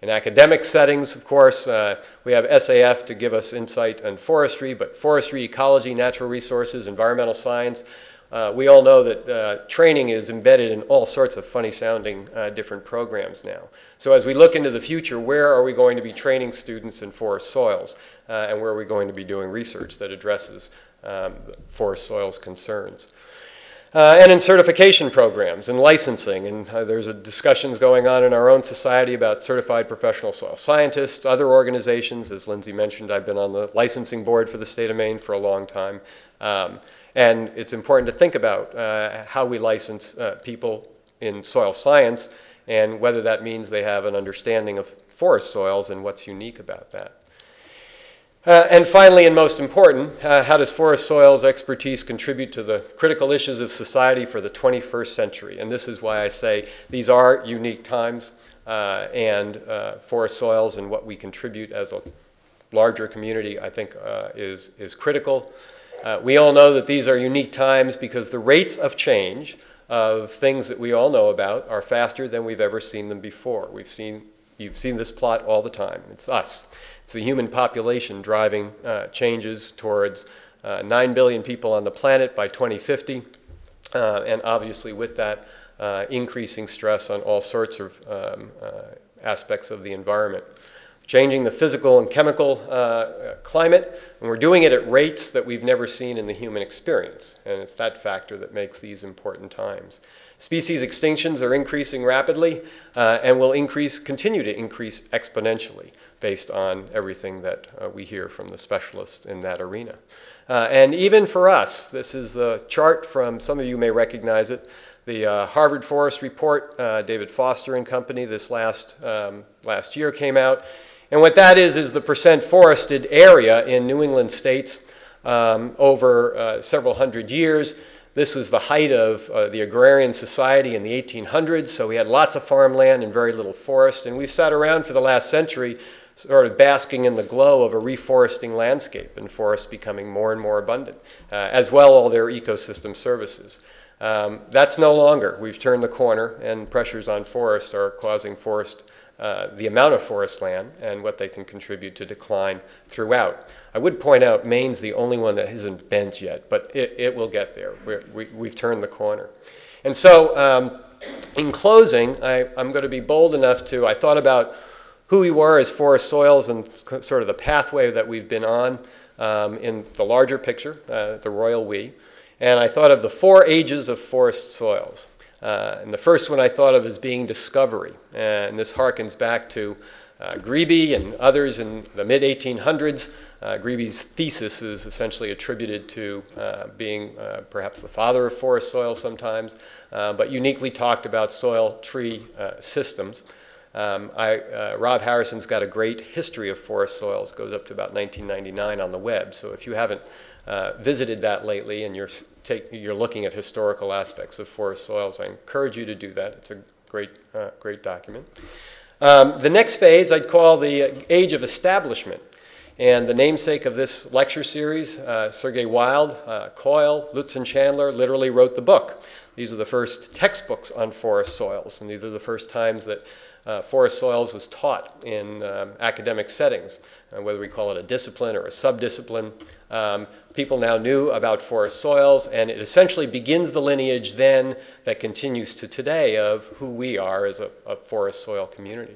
In academic settings, of course, uh, we have S A F to give us insight on forestry, but forestry, ecology, natural resources, environmental science. Uh, we all know that uh, training is embedded in all sorts of funny-sounding uh, different programs now. So as we look into the future, where are we going to be training students in forest soils, uh, and where are we going to be doing research that addresses um, forest soils concerns? Uh, and in certification programs and licensing, and uh, there's a discussions going on in our own society about certified professional soil scientists, other organizations. As Lindsay mentioned, I've been on the licensing board for the state of Maine for a long time. Um, and it's important to think about uh, how we license uh, people in soil science and whether that means they have an understanding of forest soils and what's unique about that. Uh, and finally, and most important, uh, how does forest soils expertise contribute to the critical issues of society for the twenty-first century? And this is why I say these are unique times, uh, and uh, forest soils and what we contribute as a larger community, I think, uh, is, is critical. Uh, we all know that these are unique times because the rates of change of things that we all know about are faster than we've ever seen them before. We've seen, you've seen this plot all the time. It's us. It's the human population driving uh, changes towards uh, nine billion people on the planet by twenty fifty, uh, and obviously with that, uh, increasing stress on all sorts of um, uh, aspects of the environment. Changing the physical and chemical uh, climate, and we're doing it at rates that we've never seen in the human experience, and it's that factor that makes these important times. Species extinctions are increasing rapidly, uh, and will increase, continue to increase exponentially based on everything that uh, we hear from the specialists in that arena. Uh, and even for us, this is the chart from, some of you may recognize it, the uh, Harvard Forest Report, uh, David Foster and company, this last, um, last year came out. And what that is, is the percent forested area in New England states um, over uh, several hundred years. This was the height of uh, the agrarian society in the eighteen hundreds, so we had lots of farmland and very little forest. And we've sat around for the last century sort of basking in the glow of a reforesting landscape and forests becoming more and more abundant, uh, as well all their ecosystem services. Um, that's no longer. We've turned the corner, and pressures on forests are causing forest Uh, the amount of forest land and what they can contribute to decline throughout. I would point out Maine's the only one that isn't bent yet, but it, it will get there. We're, we, we've turned the corner. And so um, in closing, I, I'm going to be bold enough to, I thought about who we were as forest soils and sort of the pathway that we've been on um, in the larger picture, uh, the royal we. And I thought of the four ages of forest soils. Uh, and the first one I thought of as being discovery, and this harkens back to uh, Greeby and others in the mid eighteen hundreds. Uh, Greeby's thesis is essentially attributed to uh, being uh, perhaps the father of forest soil sometimes, uh, but uniquely talked about soil-tree uh, systems. Um, I, uh, Rob Harrison's got a great history of forest soils, goes up to about nineteen ninety-nine on the web, so if you haven't uh, visited that lately and you're Take, you're looking at historical aspects of forest soils, I encourage you to do that. It's a great, uh, great document. Um, the next phase I'd call the age of establishment. And the namesake of this lecture series, uh, Sergey Wild, uh, Coyle, Lutz and Chandler literally wrote the book. These are the first textbooks on forest soils, and these are the first times that uh, forest soils was taught in um, academic settings, uh, whether we call it a discipline or a subdiscipline. Um, people now knew about forest soils, and it essentially begins the lineage then that continues to today of who we are as a, a forest soil community.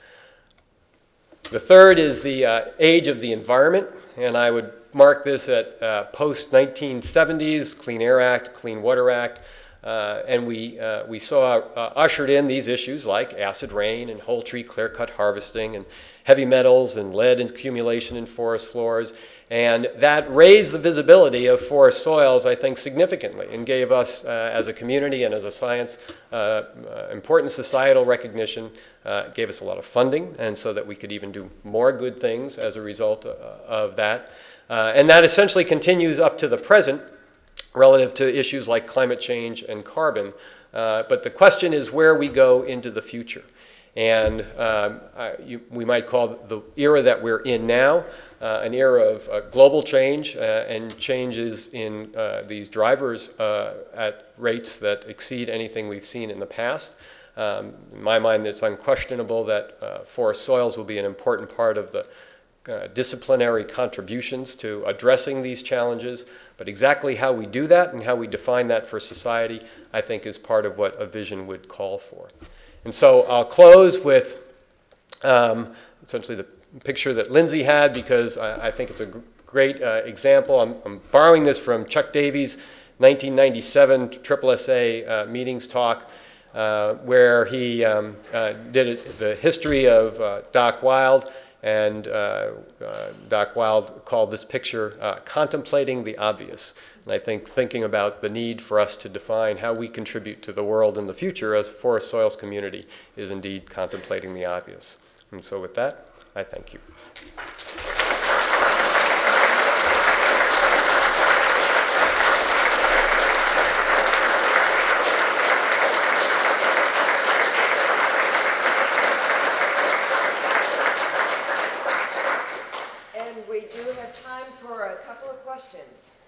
The third is the uh, age of the environment, and I would mark this at uh, post nineteen seventies, Clean Air Act, Clean Water Act, uh, and we, uh, we saw uh, ushered in these issues like acid rain and whole tree clear-cut harvesting and heavy metals and lead accumulation in forest floors. And that raised the visibility of forest soils, I think, significantly, and gave us, uh, as a community and as a science, uh, uh, important societal recognition, uh, gave us a lot of funding, and so that we could even do more good things as a result uh, of that. Uh, and that essentially continues up to the present relative to issues like climate change and carbon. Uh, but the question is where we go into the future. And um, I, you, we might call the era that we're in now uh, an era of uh, global change uh, and changes in uh, these drivers uh, at rates that exceed anything we've seen in the past. Um, in my mind, it's unquestionable that uh, forest soils will be an important part of the uh, disciplinary contributions to addressing these challenges. But exactly how we do that and how we define that for society, I think, is part of what a vision would call for. And so I'll close with um, essentially the picture that Lindsay had, because I, I think it's a gr great uh, example. I'm, I'm borrowing this from Chuck Davies' nineteen ninety-seven triple S A uh, meetings talk, uh, where he um, uh, did it, the history of uh, Doc Wild, and uh, uh, Doc Wild called this picture uh, Contemplating the Obvious. And I think thinking about the need for us to define how we contribute to the world in the future as a forest soils community is indeed contemplating the obvious. And so with that, I thank you. And we do have time for a couple of questions.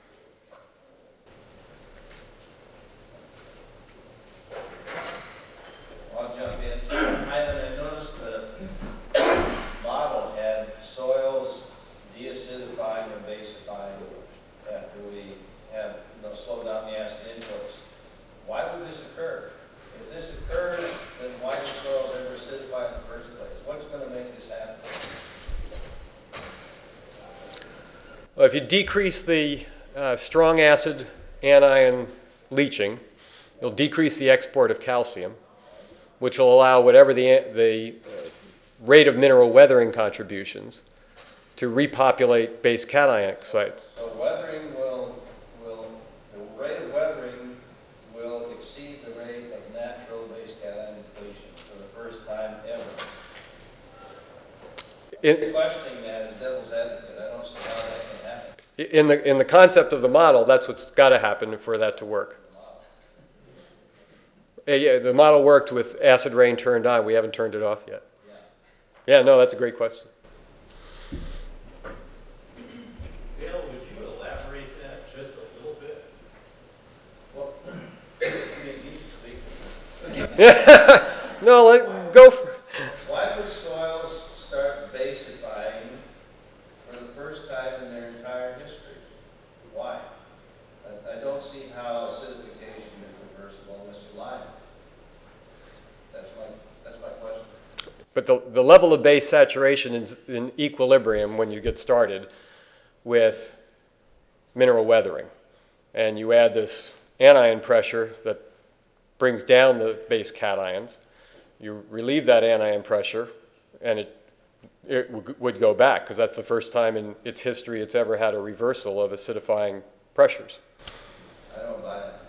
I'll jump in. Ivan, I noticed the model had soils deacidifying or basifying after we have, you know, slowed down the acid inputs. Why would this occur? If this occurs, then why do soils ever acidify in the first place? What's going to make this happen? Well, if you decrease the uh, strong acid anion leaching, you'll decrease the export of calcium, which will allow whatever the, the uh, rate of mineral weathering contributions to repopulate base cation sites. So weathering will, will, the rate of weathering will exceed the rate of natural base cation depletion for the first time ever. In, Questioning that as devil's advocate, I don't see how that can happen. in, the, in the concept of the model, that's what's got to happen for that to work. Yeah, yeah, the model worked with acid rain turned on. We haven't turned it off yet. Yeah, no, that's a great question. Dale, would you elaborate that just a little bit? Well, yeah. No, let, go for it. Why would soils start basifying for the first time in their entire history? Why? I, I don't see how acidification is reversible unless you lie. That's my, that's my question. But the, the level of base saturation is in equilibrium when you get started with mineral weathering. And you add this anion pressure that brings down the base cations. You relieve that anion pressure, and it, it w would go back, because that's the first time in its history it's ever had a reversal of acidifying pressures. I don't buy it.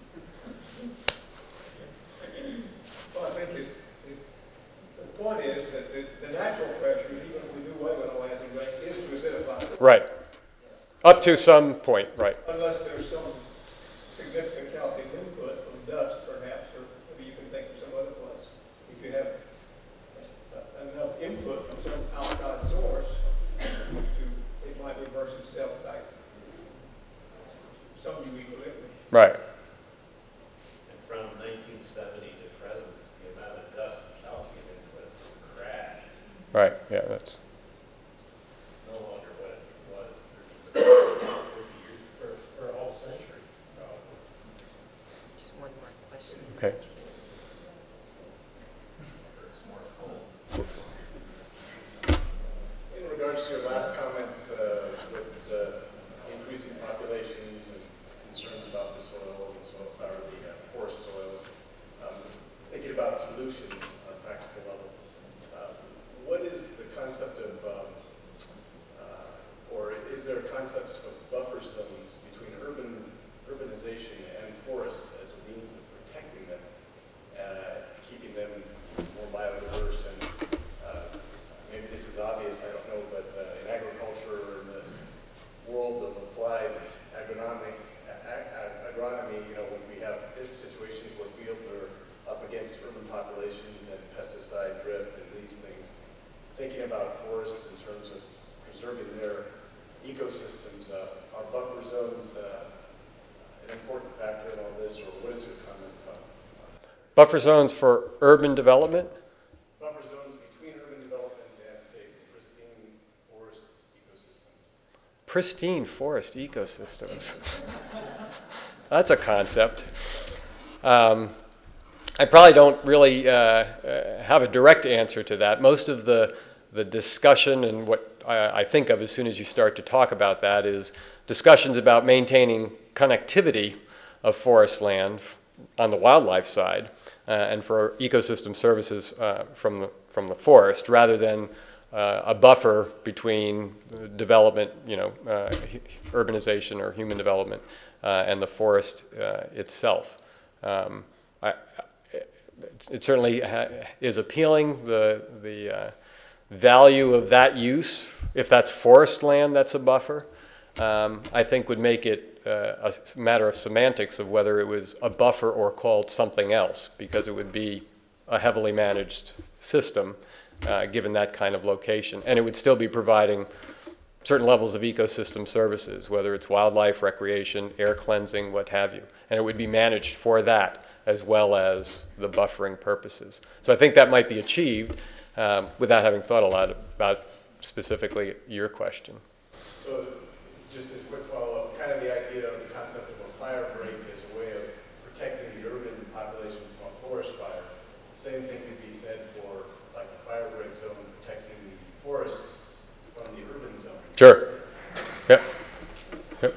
Well, I think his, his, the point is that the, the natural pressure, even if we do away with all acid rain, is to acidify. Right. Up to some point, right. Unless there's some significant calcium input from dust, perhaps, or maybe you can think of some other place. If you have enough input from some outside source, to, it might reverse itself back to some new equilibrium. Right. And from nineteen seventy to present, the amount of dust and calcium inputs has crashed. Right, yeah, that's. No longer what it was thirty years, or, or a whole century, probably. Just one more question. Okay. It's more cold. In regards to your last comments uh, with the increasing populations and concerns about the soil and soil or the uh, forest soils, um, thinking about solutions on a practical level, uh, what is the concept of, um, uh, or is there concepts of buffer zones between urban urbanization and forests as a means of protecting them, uh, keeping them more biodiverse and uh, maybe this is obvious, I don't know, but uh, in agriculture or in the world of applied agronomy, ag ag agronomy, you know, when we have situations where fields are up against urban populations and pesticide drift and these things, thinking about forests in terms of preserving their ecosystems, uh, are buffer zones uh, an important factor in all this, or what is your comments on? Buffer zones for urban development? Buffer zones between urban development and, say, pristine forest ecosystems. Pristine forest ecosystems. That's a concept. Um, I probably don't really uh, uh, have a direct answer to that. Most of the, the discussion and what I, I think of as soon as you start to talk about that is discussions about maintaining connectivity of forest land on the wildlife side uh, and for ecosystem services uh, from the, from the forest rather than uh, a buffer between development, you know, uh, urbanization or human development uh, and the forest uh, itself. Um, I, It certainly ha is appealing. The, the uh, value of that use, if that's forest land that's a buffer, um, I think would make it uh, a matter of semantics of whether it was a buffer or called something else, because it would be a heavily managed system uh, given that kind of location. And it would still be providing certain levels of ecosystem services, whether it's wildlife, recreation, air cleansing, what have you. And it would be managed for that, as well as the buffering purposes. So I think that might be achieved um, without having thought a lot about specifically your question. So just a quick follow-up, kind of the idea of the concept of a fire break as a way of protecting the urban population from a forest fire. The same thing could be said for like a fire break zone protecting the forest from the urban zone. Sure. Yep. Yep.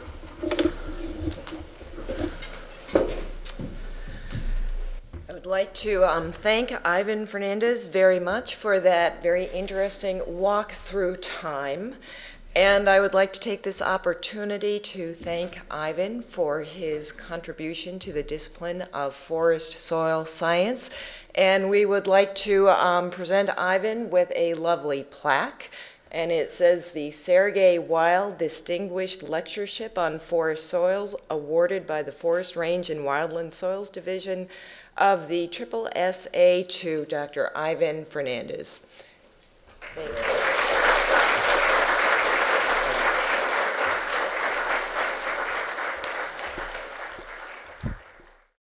I would like to um, thank Ivan Fernandez very much for that very interesting walk through time. And I would like to take this opportunity to thank Ivan for his contribution to the discipline of forest soil science. And we would like to um, present Ivan with a lovely plaque. And it says the Sergey Wild Distinguished Lectureship on Forest Soils, awarded by the Forest Range and Wildland Soils Division of the Triple S A to Doctor Ivan Fernandez. Thank you.